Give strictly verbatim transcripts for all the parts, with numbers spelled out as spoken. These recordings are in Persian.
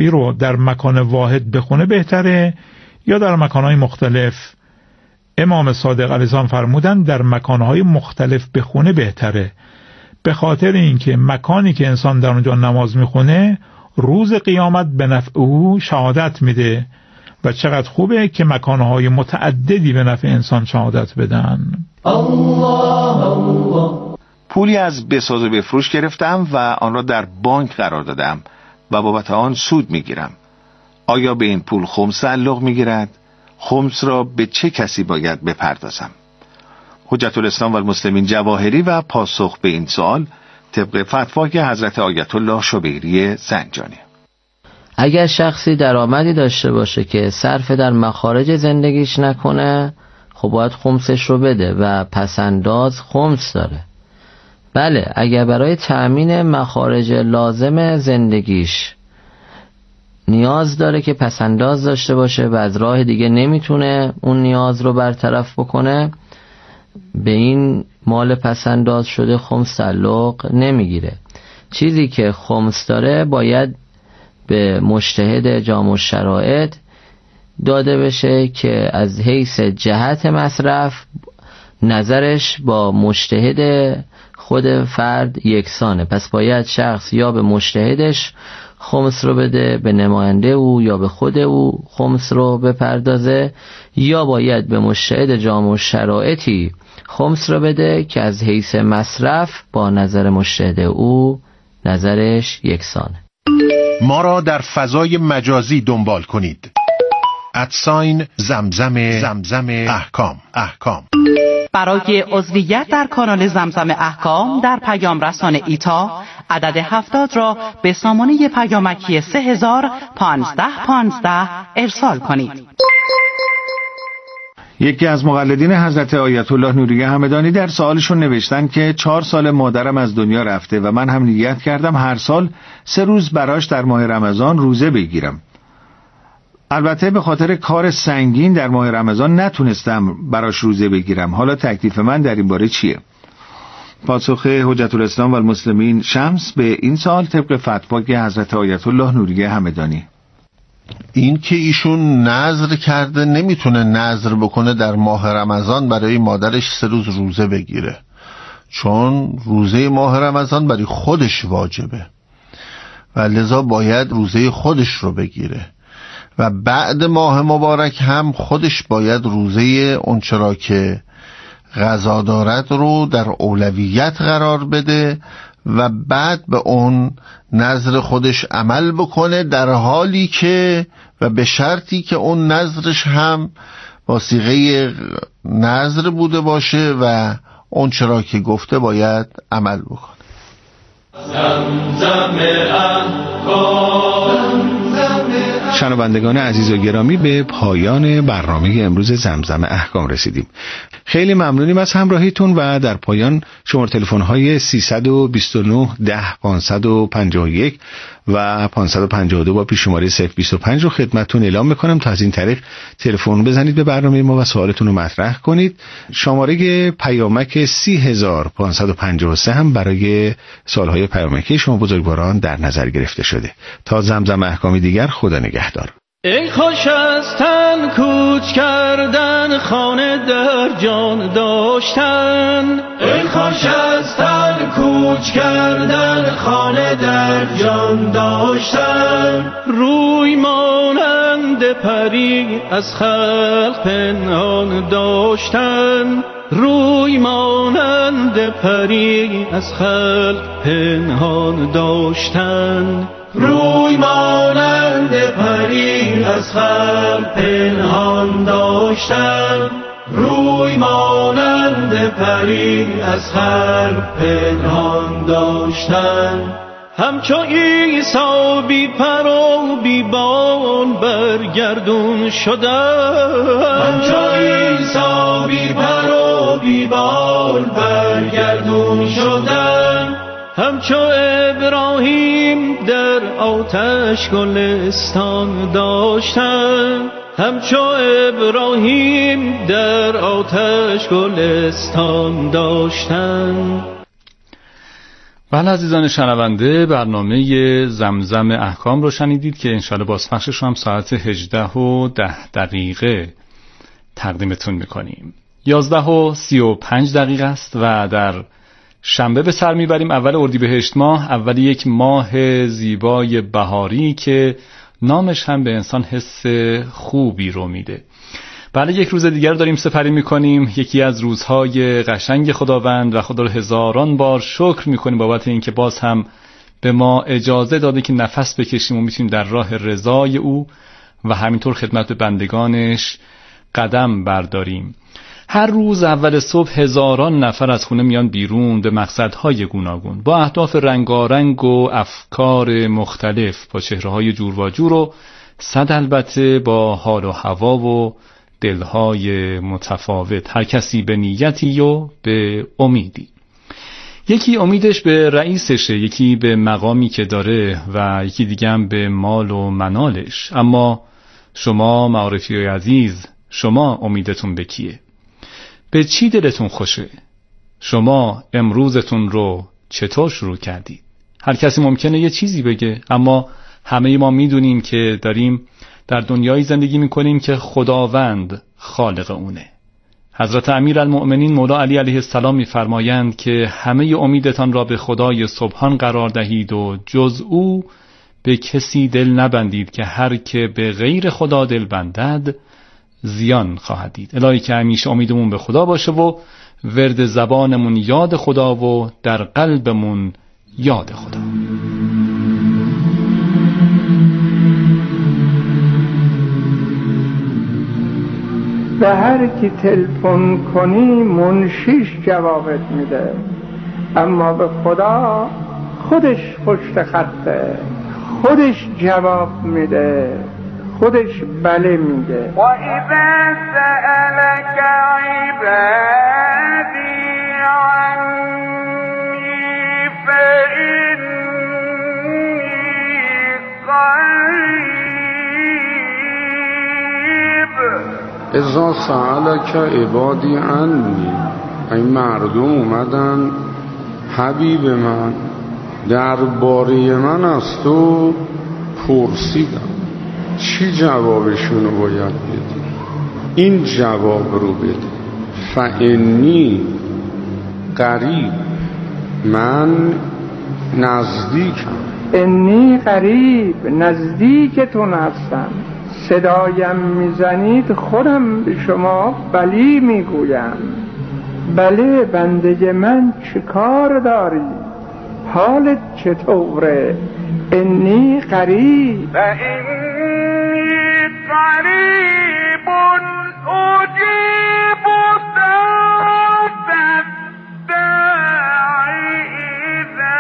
تسبیح رو در مکان واحد بخونه بهتره یا در مکانهای مختلف؟ امام صادق علیه السلام فرمودن در مکانهای مختلف بخونه بهتره، به خاطر اینکه مکانی که انسان در اونجا نماز میخونه روز قیامت به نفع او شهادت میده و چقدر خوبه که مکانهای متعددی به نفع انسان شهادت بدن. الله الله. پولی از بساز و بفروش گرفتم و آن را در بانک قرار دادم و بابت آن سود میگیرم. آیا به این پول خمس تعلق میگیرد؟ خمس را به چه کسی باید بپردازم؟ حجت الاسلام و المسلمین جواهری و پاسخ به این سوال طبق فتوای حضرت آیت الله شبیری زنجانی. اگر شخصی درآمدی داشته باشه که صرف در مخارج زندگیش نکنه، خب باید خمسش رو بده و پسنداز خمس داره. بله، اگر برای تأمین مخارج لازم زندگیش نیاز داره که پسنداز داشته باشه و از راه دیگه نمیتونه اون نیاز رو برطرف بکنه، به این مال پسنداز شده خمس تعلق نمیگیره. چیزی که خمس داره باید به مجتهد جامع الشرائط داده بشه که از حیث جهت مصرف نظرش با مجتهد خود فرد یکسانه. پس باید شخص یا به مجتهدش خمس رو بده، به نماینده او یا به خود او خمس رو بپردازه، یا باید به مجتهد جامع الشرائطی خمس رو بده که از حیث مصرف با نظر مجتهد او نظرش یکسانه. ما را در فضای مجازی دنبال کنید. ادساین زمزم زمزم احکام احکام. برای عضویت در کانال زمزم احکام در پیام رسان ایتا عدد هفتاد را به سامانه پیامکی سه هزار پانزده پانزده ارسال کنید. یکی از مقلدین حضرت آیت الله نوریه همدانی در سوالشون نوشتن که چهار سال مادرم از دنیا رفته و من هم نیت کردم هر سال سه روز براش در ماه رمضان روزه بگیرم. البته به خاطر کار سنگین در ماه رمضان نتونستم براش روزه بگیرم. حالا تکلیف من در این باره چیه؟ پاسخ حجت الاسلام و المسلمین شمس به این سوال طبق فتوای حضرت آیت الله نوریه همدانی: این که ایشون نذر کرده نمیتونه نذر بکنه در ماه رمضان برای مادرش سه روز روزه بگیره، چون روزه ماه رمضان برای خودش واجبه و لذا باید روزه خودش رو بگیره و بعد ماه مبارک هم خودش باید روزه اونچه را که قضا دارد رو در اولویت قرار بده و بعد به اون نذر خودش عمل بکنه، در حالی که و به شرطی که اون نذرش هم با صیغه نذر بوده باشه و اون چرا که گفته باید عمل بکنه. زمزم احکام. شنوندگان عزیز و گرامی، به پایان برنامه امروز زمزم احکام رسیدیم. خیلی ممنونیم از همراهیتون و در پایان شماره تلفن های سیصد و بیست و نه ده پانصد و پنجاه و یک و پانصد و پنجاه و دو با پیش شماره صفر بیست و پنج رو خدمتتون اعلام میکنم تا از این طریق تلفن بزنید به برنامه ما و سوالتون رو مطرح کنید. شماره پیامک سی هزار پانصد و پنجاه و سه هم برای سوالهای پیامکی شما بزرگواران در نظر گرفته شده. تا زمزم احکامی دیگر، خدا نگهدار. ای خوش از تن کوچ کردن، خانه در جان داشتن. ای خوش از تن کوچ کردن، خانه در جان داشتن. روی مانند پری از خلق پنهان داشتن. روی مانند پری از خلق پنهان داشتن. روی مانند پری از خلق پنهان داشتن. روی مانند پری از خلق پنهان داشتن. همچو عیسی بی پر و بی بال برگردون شدن. همچو عیسی بی پر و بی بال برگردون شدن. همچو ابراهیم در آتش گلستان داشتن. همچو ابراهیم در آتش گلستان داشتن. بله عزیزان شنونده، برنامه زمزم احکام رو شنیدید که انشالله بازپخشش رو هم ساعت هجده و ده دقیقه تقدیمتون میکنیم. یازده و سی و پنج دقیقه است و در شنبه به سر میبریم اول اردیبهشت ماه، اول یک ماه زیبای بهاری که نامش هم به انسان حس خوبی رو میده. بله یک روز دیگر داریم سپری میکنیم، یکی از روزهای قشنگ خداوند و خدا رو هزاران بار شکر میکنیم بابت اینکه باز هم به ما اجازه داده که نفس بکشیم و میتونیم در راه رضای او و همینطور خدمت به بندگانش قدم برداریم. هر روز اول صبح هزاران نفر از خونه میان بیرون به مقصدهای گوناگون با اهداف رنگارنگ و افکار مختلف، با چهره‌های جور و جور و صد البته با حال و هوا و دلهای متفاوت، هر کسی به نیتی و به امیدی. یکی امیدش به رئیسشه، یکی به مقامی که داره و یکی دیگه هم به مال و منالش. اما شما معارفی عزیز، شما امیدتون به کیه؟ به چی دلتون خوشه؟ شما امروزتون رو چطور شروع کردید؟ هر کسی ممکنه یه چیزی بگه، اما همه ما میدونیم که داریم در دنیایی زندگی میکنیم که خداوند خالق اونه. حضرت امیرالمؤمنین مولا علی علیه السلام میفرمایند که همه امیدتان را به خدای سبحان قرار دهید و جز او به کسی دل نبندید که هر که به غیر خدا دل بندد زیان خواهد دید. الهی که همیشه امیدمون به خدا باشه و ورد زبانمون یاد خدا و در قلبمون یاد خدا. به هر کی تلفن کنی منشیش جوابت میده، اما به خدا خودش پشت خطه، خودش جواب میده، خودش بله میگه. و اذا سألك عبادی عنی فإنی قریب. اذا سألك عبادی عنی، این مردم اومدن حبیب من درباره من از تو پرسیدن، چی جوابشونو باید بدی؟ این جواب رو بده. فانی قریب، من نزدیکم. انی قریب، نزدیکتون هستم. صدایم میزنید خودم به شما بلی میگویم. بله بنده من چه کار داری؟ حالت چطوره؟ انی قریب. و انی قریب اجیب دعوت الداعی اذا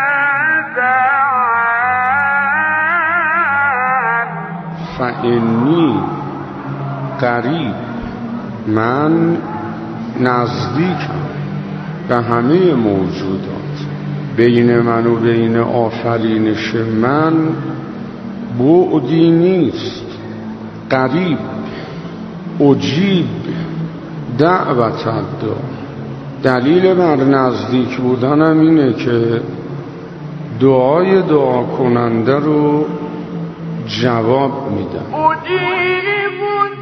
دعان. فانی قریب، من نزدیکم به همه موجودات. بین من و بین آفرینش من بعدی نیست. قریب، اجیب دعوت الداع. دلیل بر نزدیک بودنم اینه که دعای دعا کننده رو جواب میدم. اجیب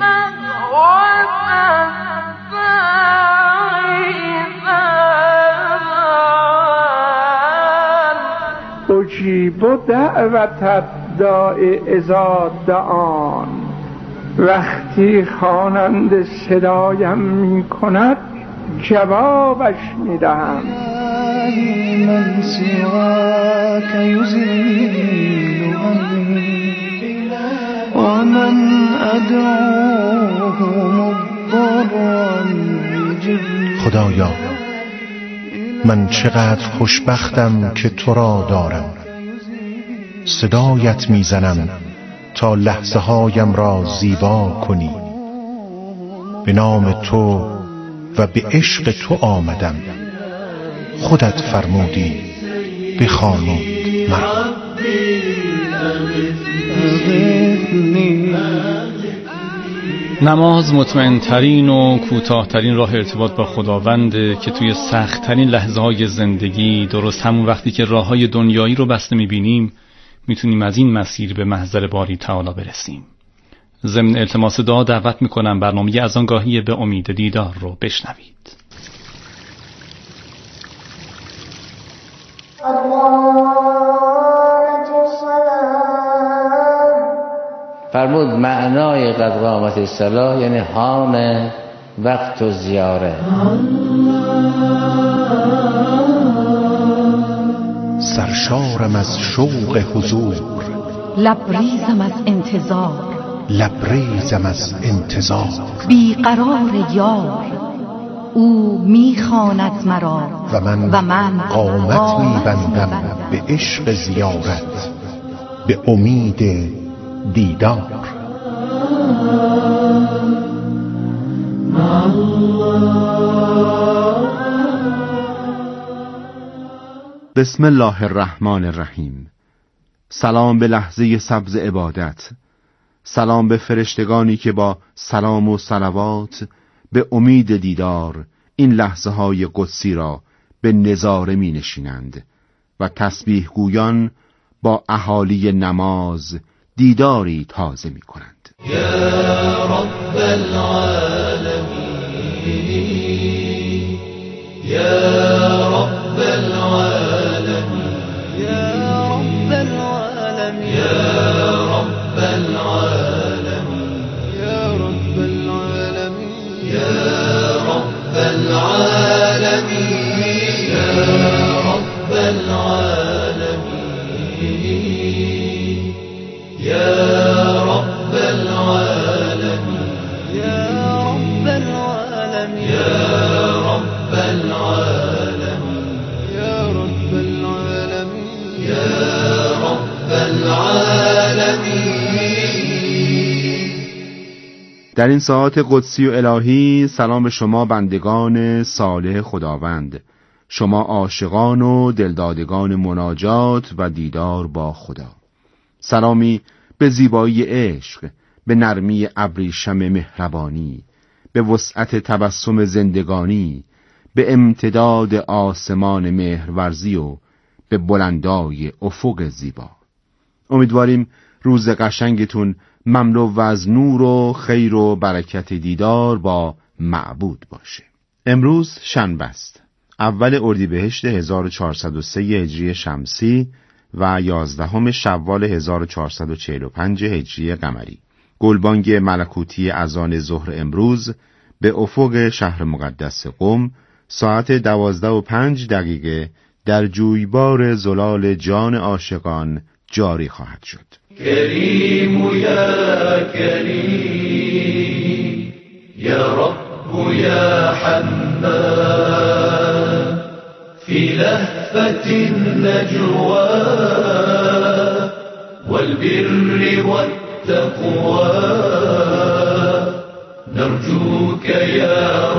اجیب دعوت الداع اذا دعان. وقتی خواننده صدایم می کند جوابش می دهم. من سواك يزيل عني ومن أدعوه مضطرا يجيب. خدایا من چقدر خوشبختم که تو را دارم. صدایت میزنم تا لحظه هایم را زیبا کنی. به نام تو و به عشق تو آمدم. خودت فرمودی بخوانید مرا. نماز مطمئن‌ترین و کوتاه‌ترین راه ارتباط با خداونده که توی سخت‌ترین لحظه‌های زندگی، درست همون وقتی که راه‌های دنیایی رو بسته می‌بینیم، می‌تونیم از این مسیر به محضر باری تعالی برسیم. ضمن التماس دعا دعوت می‌کنم برنامه از آنگاهی به امید دیدار رو بشنوید. فرمود معنای قد قامت الصلاة یعنی حان وقت و زیاره. سرشارم از شوق حضور، لبریزم از انتظار، لبریزم از انتظار. بیقرار یار، او میخواند مرا و من, و من قامت میبندم به عشق زیارت، به امید دیدار. بسم الله الرحمن الرحیم. سلام به لحظه سبز عبادت، سلام به فرشتگانی که با سلام و صلوات به امید دیدار این لحظه های قدسی را به نظاره می نشینند و تسبیح گویان با اهالی نماز دیداری تازه می کنند. یا رب العالمین، یا رب العالمین، یا رب العالمین، یا رب العالمین، یا رب العالمین، یا رب العالمین، یا رب العالمین، یا رب العالمین، یا رب العالمین، یا رب العالمین، یا رب العالمین، یا رب العالمین. در این ساعت قدسی و الهی سلام به شما بندگان صالح خداوند، شما عاشقان و دلدادگان مناجات و دیدار با خدا. سلامی به زیبایی عشق، به نرمی ابریشم مهربانی، به وسعت تبسم زندگانی، به امتداد آسمان مهرورزی و به بلندای افق زیبا. امیدواریم روز قشنگتون مملو و از نور و خیر و برکت دیدار با معبود باشه. امروز شنبه است، اول اردیبهشت هزار و چهارصد و سه هجری شمسی و یازدهم شوال هزار و چهارصد و چهل و پنج هجری قمری. گلبانگ ملکوتی اذان ظهر امروز به افق شهر مقدس قم ساعت دوازده و پنج دقیقه در جویبار زلال جان عاشقان جاری خواهد شد. کریم یا کریم، یا رب یا حنان، فی لهفة النجوى والبر والتقوى، نرجوك یا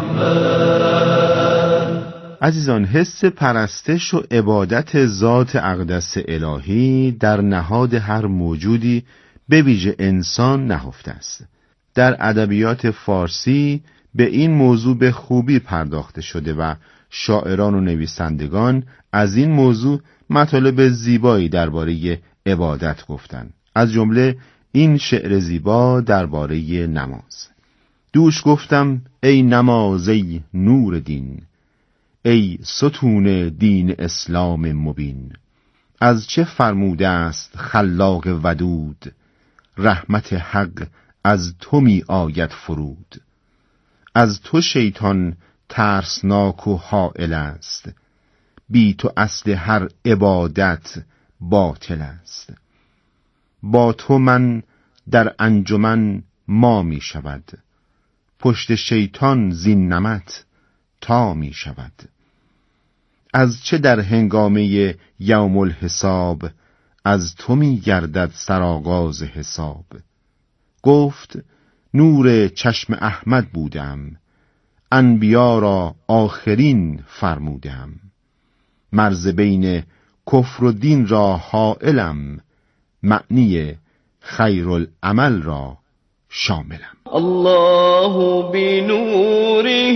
رحمن. عزیزان، حس پرستش و عبادت ذات اقدس الهی در نهاد هر موجودی به ویژه انسان نهفته است. در ادبیات فارسی به این موضوع به خوبی پرداخته شده و شاعران و نویسندگان از این موضوع مطالب زیبایی درباره عبادت گفتند. از جمله این شعر زیبا درباره نماز: دوش گفتم ای نماز ای نور دین، ای ستون دین اسلام مبین. از چه فرموده است خلاق ودود، رحمت حق از تو می آید فرود. از تو شیطان ترسناک و حائل است، بی تو اصل هر عبادت باطل است. با تو من در انجمن ما می شود، پشت شیطان زین نمط تا می شود. از چه در هنگامه یوم الحساب، از تو می گردد سرآغاز حساب. گفت نور چشم احمد بودم، انبیا را آخرین فرمودم. مرز بین کفر و دین را حائلم، معنی خیر العمل را شاملم. الله بنوره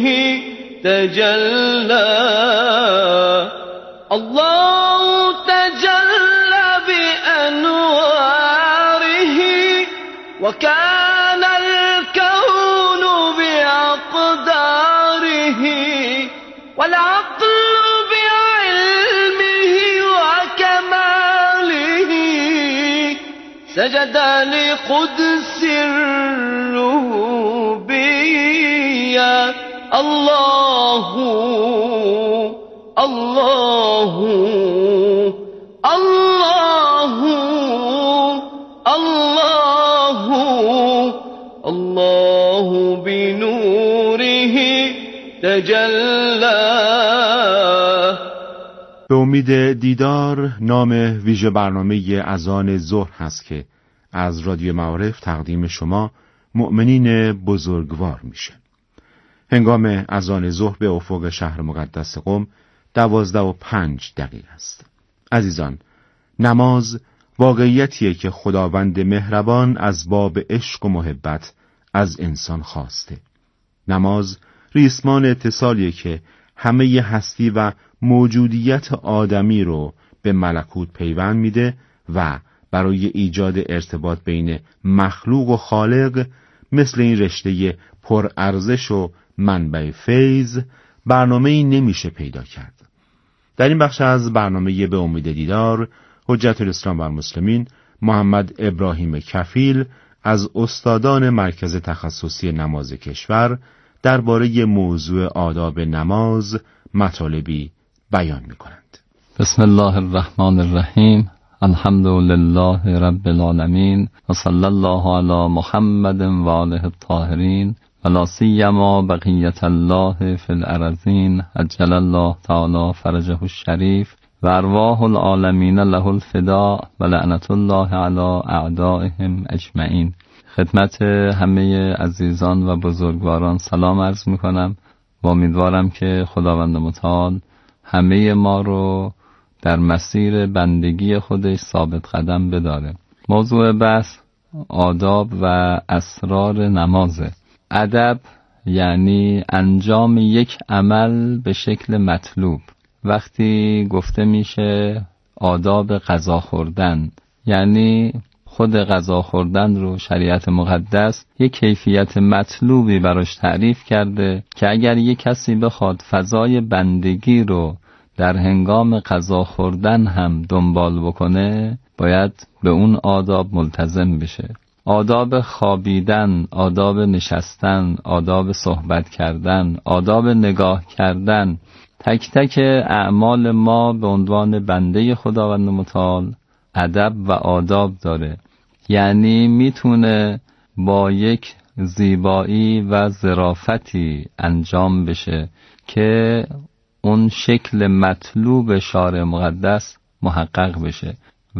تجلى، الله تجلى بأنواره، وكان الكون بأقداره، والعقل بعلمه وكماله، سجد لقدس الربوبية. الله الله الله الله الله بنوره تجلى. به امید دیدار نام ویژه برنامه اذان ظهر هست که از رادیو معارف تقدیم شما مؤمنین بزرگوار میشه. هنگام اذان ظهر به افق شهر مقدس قم دوازده و پنج دقیقه است. عزیزان، نماز واقعیتیه که خداوند مهربان از باب عشق و محبت از انسان خواسته. نماز ریسمان اتصالیه که همه هستی و موجودیت آدمی رو به ملکوت پیوند میده و برای ایجاد ارتباط بین مخلوق و خالق مثل این رشته پرارزش و منبع فیض برنامه‌ای نمیشه پیدا کرد. در این بخش از برنامه به امید دیدار حجت الاسلام و المسلمین محمد ابراهیم کفیل از استادان مرکز تخصصی نماز کشور درباره موضوع آداب نماز مطالبی بیان می‌کنند. بسم الله الرحمن الرحیم. الحمد لله رب العالمین و صلی الله علی محمد و آله الطاهرین و لا سیما بقیت الله فی الارضین عجل الله تعالی فرجه الشریف و ارواح العالمین له الفداء و لعنت الله علی اعدائهم اجمعین. خدمت همه عزیزان و بزرگواران سلام عرض می کنم و امیدوارم که خداوند متعال همه ما رو در مسیر بندگی خودش ثابت قدم بداره. موضوع بحث آداب و اسرار نمازه. ادب یعنی انجام یک عمل به شکل مطلوب. وقتی گفته میشه آداب غذا خوردن، یعنی خود غذا خوردن رو شریعت مقدس یک کیفیت مطلوبی براش تعریف کرده که اگر یک کسی بخواد فضای بندگی رو در هنگام غذا خوردن هم دنبال بکنه باید به اون آداب ملتزم بشه. آداب خوابیدن، آداب نشستن، آداب صحبت کردن، آداب نگاه کردن، تک تک اعمال ما به عنوان بنده خداوند متعال ادب و آداب داره. یعنی میتونه با یک زیبایی و ظرافتی انجام بشه که اون شکل مطلوب شارع مقدس محقق بشه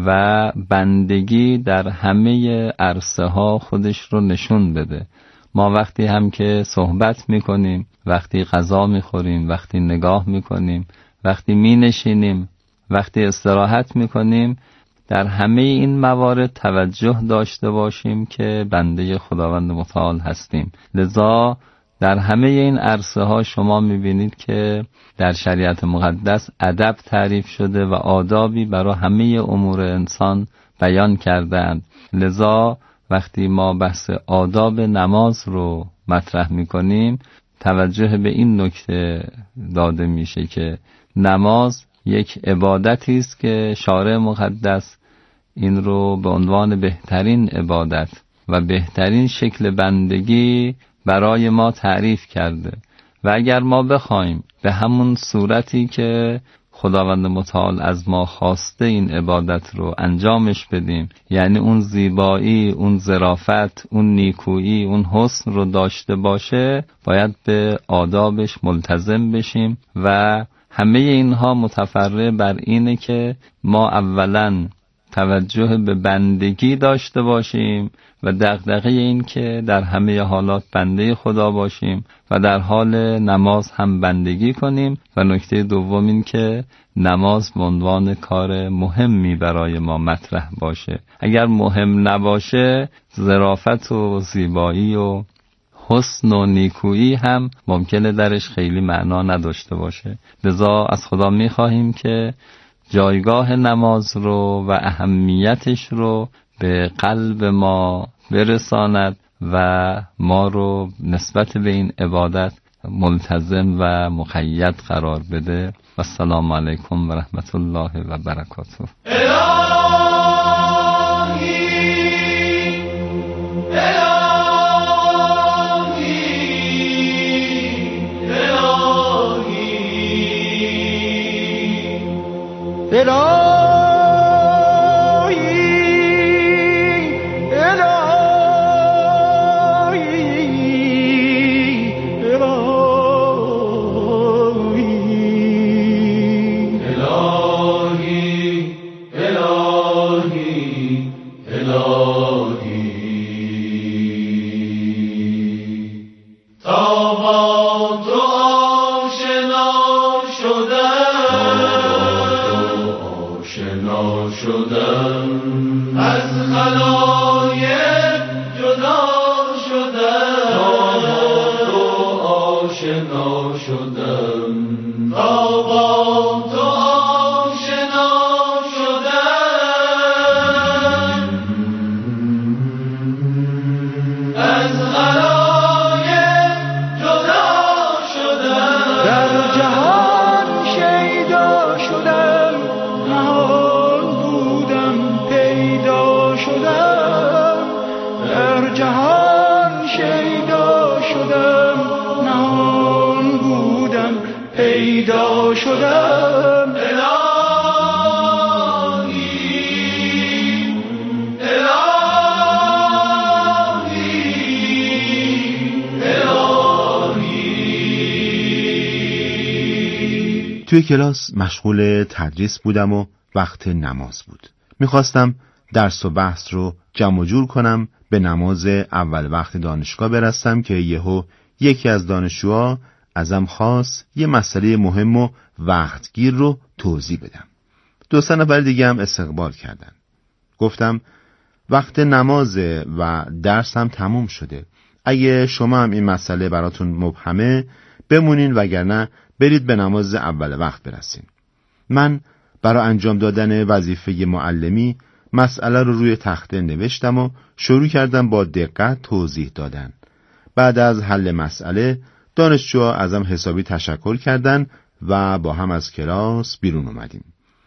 و بندگی در همه عرصه ها خودش رو نشون بده. ما وقتی هم که صحبت میکنیم، وقتی غذا میخوریم، وقتی نگاه میکنیم، وقتی مینشینیم، وقتی استراحت میکنیم، در همه این موارد توجه داشته باشیم که بنده خداوند متعال هستیم. لذا در همه این عرصه ها شما میبینید که در شریعت مقدس ادب تعریف شده و آدابی برای همه امور انسان بیان کردند. لذا وقتی ما بحث آداب نماز رو مطرح میکنیم توجه به این نکته داده میشه که نماز یک عبادتی است که شارع مقدس این رو به عنوان بهترین عبادت و بهترین شکل بندگی برای ما تعریف کرده و اگر ما بخوایم به همون صورتی که خداوند متعال از ما خواسته این عبادت رو انجامش بدیم، یعنی اون زیبایی، اون ظرافت، اون نیکویی، اون حسن رو داشته باشه، باید به آدابش ملتزم بشیم و همه اینها متفرع بر اینه که ما اولاً توجه به بندگی داشته باشیم و دغدغه این که در همه حالات بنده خدا باشیم و در حال نماز هم بندگی کنیم. و نکته دوم این که نماز به عنوان کار مهمی برای ما مطرح باشه. اگر مهم نباشه، ظرافت و زیبایی و حسن و نیکویی هم ممکنه درش خیلی معنا نداشته باشه. لذا از خدا می‌خواهیم که جایگاه نماز رو و اهمیتش رو به قلب ما برساند و ما رو نسبت به این عبادت ملتزم و مقید قرار بده. و السلام علیکم و رحمت الله و برکاته. توی کلاس مشغول تدریس بودم و وقت نماز بود. میخواستم درس و بحث رو جمع و جور کنم، به نماز اول وقت دانشگاه برسم که یهو یکی از دانشجوها ازم خواست یه مسئله مهم و وقتگیر رو توضیح بدم. دو سه نفر دیگه هم استقبال کردن. گفتم وقت نمازه و درس هم تموم شده. اگه شما هم این مسئله براتون مبهمه بمونین، وگرنه برید به نماز اول وقت برسین. من برای انجام دادن وظیفه معلمی مسئله رو روی تخته نوشتم و شروع کردم با دقت توضیح دادن. بعد از حل مسئله دانشجوها ازم حسابی تشکر کردن و با هم از کلاس بیرون اومدیم.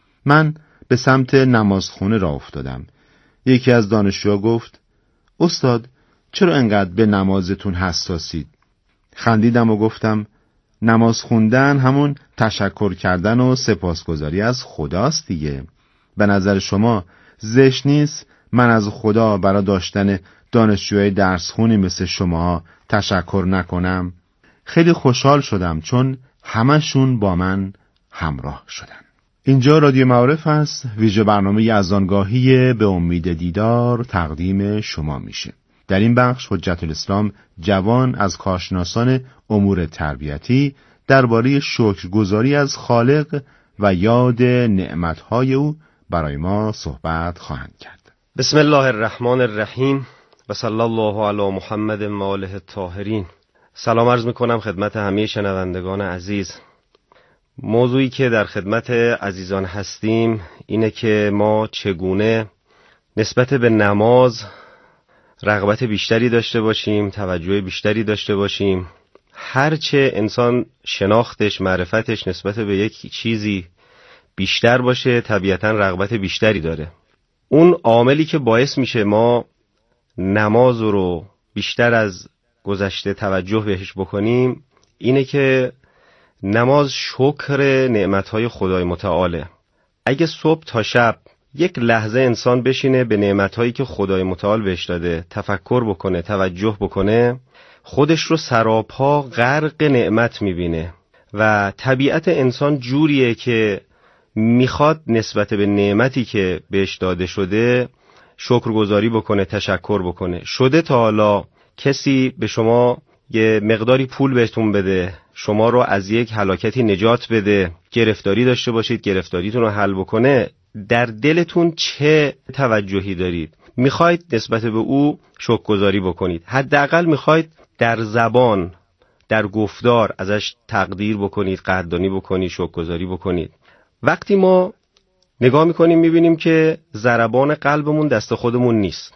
من به سمت نمازخونه راه افتادم. یکی از دانشجوها گفت استاد چرا انقدر به نمازتون حساسید؟ خندیدم و گفتم نماز خوندن همون تشکر کردن و سپاسگزاری از خداست دیگه. به نظر شما زشت نیست من از خدا برای داشتن دانشجوی درس خونی مثل شما تشکر نکنم؟ خیلی خوشحال شدم چون همشون با من همراه شدن. اینجا رادیو معارف است. ویژه برنامه یزدانگاهی به امید دیدار تقدیم شما میشه. در این بخش حجت الاسلام جوان از کارشناسان امور تربیتی درباره شکرگزاری از خالق و یاد نعمتهای او برای ما صحبت خواهند کرد. بسم الله الرحمن الرحیم و صلی الله علی محمد و آله الطاهرین. سلام عرض میکنم خدمت همه شنوندگان عزیز. موضوعی که در خدمت عزیزان هستیم اینه که ما چگونه نسبت به نماز رغبت بیشتری داشته باشیم، توجه بیشتری داشته باشیم. هرچه انسان شناختش، معرفتش نسبت به یک چیزی بیشتر باشه طبیعتاً رغبت بیشتری داره. اون عاملی که باعث میشه ما نماز رو بیشتر از گذشته توجه بهش بکنیم اینه که نماز شکر نعمتهای خدای متعاله. اگه صبح تا شب یک لحظه انسان بشینه به نعمتهایی که خدای متعال بهش داده تفکر بکنه، توجه بکنه، خودش رو سراپا غرق نعمت میبینه و طبیعت انسان جوریه که میخواد نسبت به نعمتی که بهش داده شده شکرگزاری بکنه، تشکر بکنه. شده تا حالا کسی به شما یه مقداری پول بهتون بده، شما رو از یک هلاکتی نجات بده، گرفتاری داشته باشید، گرفتاریتون رو حل بکنه، در دلتون چه توجهی دارید؟ میخواید نسبت به او شکرگزاری بکنید، حداقل میخواید در زبان، در گفتار ازش تقدیر بکنید، قدردانی بکنید، شکرگزاری بکنید. وقتی ما نگاه میکنیم میبینیم که ضربان قلبمون دست خودمون نیست،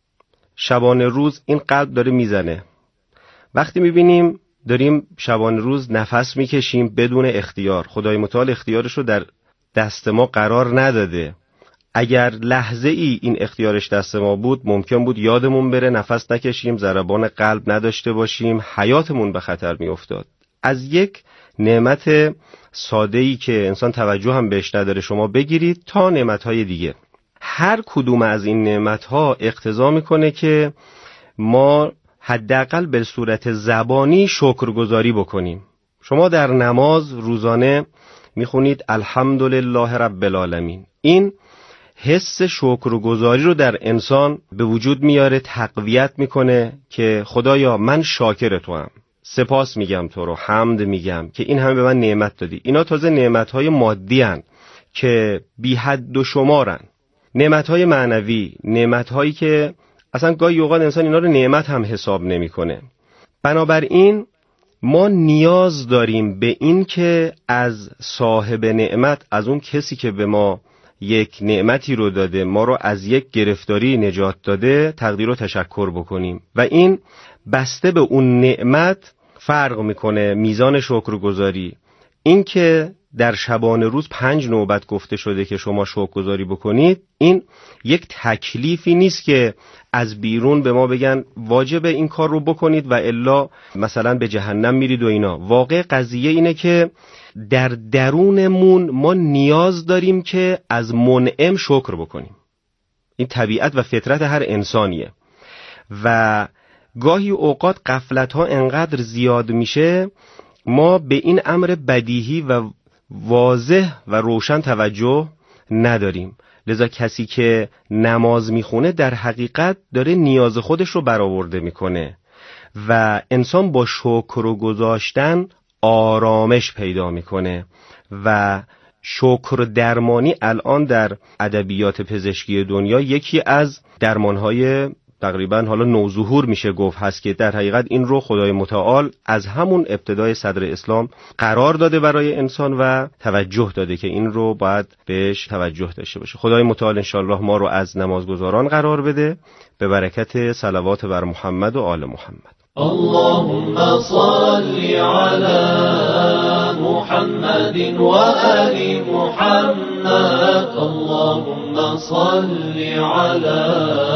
شبانه روز این قلب داره میزنه. وقتی میبینیم داریم شبانه روز نفس میکشیم بدون اختیار، خدای متعال اختیارش رو در دست ما قرار نداده. اگر لحظه ای این اختیارش دست ما بود ممکن بود یادمون بره، نفس نکشیم، ضربان قلب نداشته باشیم، حیاتمون به خطر میافتاد. از یک نعمت ساده‌ای که انسان توجه هم بهش نداره شما بگیرید تا نعمت‌های دیگه. هر کدوم از این نعمت‌ها اقتضا میکنه که ما حداقل به صورت زبانی شکرگزاری بکنیم. شما در نماز روزانه میخونید الحمدلله رب العالمین. این حس شکرگزاری رو در انسان به وجود میاره، تقویت میکنه که خدایا من شاکر توام، سپاس میگم تو رو، حمد میگم که این همه به من نعمت دادی. اینا تازه نعمتهای مادی هن که بی حد و شمارن. نعمتهای معنوی، نعمتهایی که اصلا گاهی اوقات انسان اینا رو نعمت هم حساب نمیکنه. بنابراین ما نیاز داریم به این که از صاحب نعمت، از اون کسی که به ما یک نعمتی رو داده، ما رو از یک گرفتاری نجات داده، تقدیر و تشکر بکنیم و این بسته به اون نعمت فرق میکنه میزان شکرگزاری. این که در شبانه روز پنج نوبت گفته شده که شما شکرگزاری بکنید، این یک تکلیفی نیست که از بیرون به ما بگن واجب این کار رو بکنید و الا مثلا به جهنم میرید و اینا. واقع قضیه اینه که در درونمون ما نیاز داریم که از منعم شکر بکنیم. این طبیعت و فطرت هر انسانیه و گاهی اوقات غفلت ها انقدر زیاد میشه ما به این امر بدیهی و واضح و روشن توجه نداریم. لذا کسی که نماز میخونه در حقیقت داره نیاز خودش رو برآورده میکنه و انسان با شکر و گذاشتن آرامش پیدا میکنه و شکر درمانی الان در ادبیات پزشکی دنیا یکی از درمانهای تقریبا حالا نوظهور میشه گفت هست که در حقیقت این رو خدای متعال از همون ابتدای صدر اسلام قرار داده برای انسان و توجه داده که این رو باید بهش توجه داشته باشه. خدای متعال انشالله ما رو از نمازگزاران قرار بده به برکت صلوات بر محمد و آل محمد. اللهم صل على محمد وآل محمد. اللهم صل على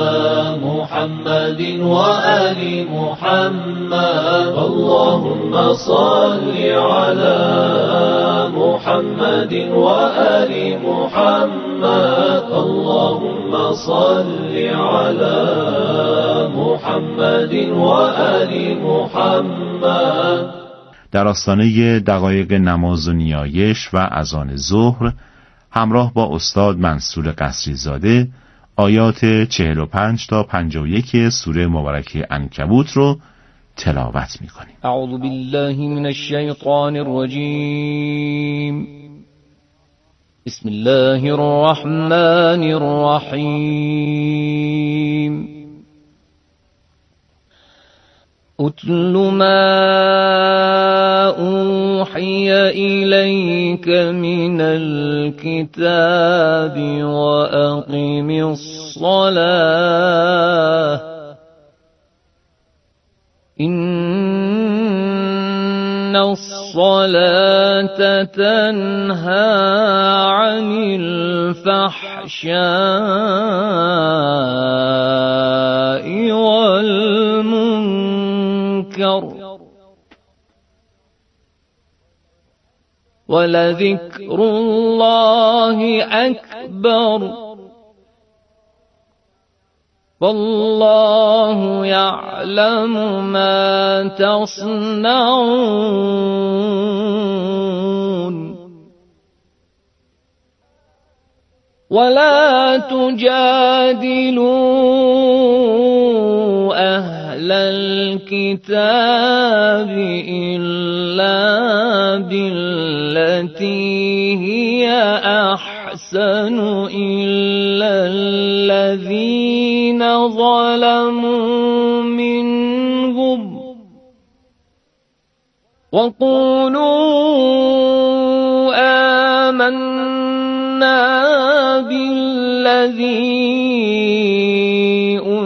محمد وآل محمد. اللهم صل على محمد وآل محمد. اللهم صل على محمد وآل محمد. در آستانه دقایق نماز و نیایش و اذان ظهر همراه با استاد منصور قصری زاده آیات چهل و پنج تا پنجاه و یک سوره مبارکه عنکبوت رو تلاوت می‌کنیم. اعوذ بالله من الشیطان الرجیم. بسم الله الرحمن الرحیم. اتل ما اوحی الیک من الكتاب واقم الصلاة ان الصلاة تنهى عن الفحشاء والمنكر ولذكر الله أكبر والله يعلم ما تصنعون. ولا تجادلوا أهل الكتاب إلا بالتي هي أحسن إلا الذين ظلموا منهم وقولوا آمنا بالذي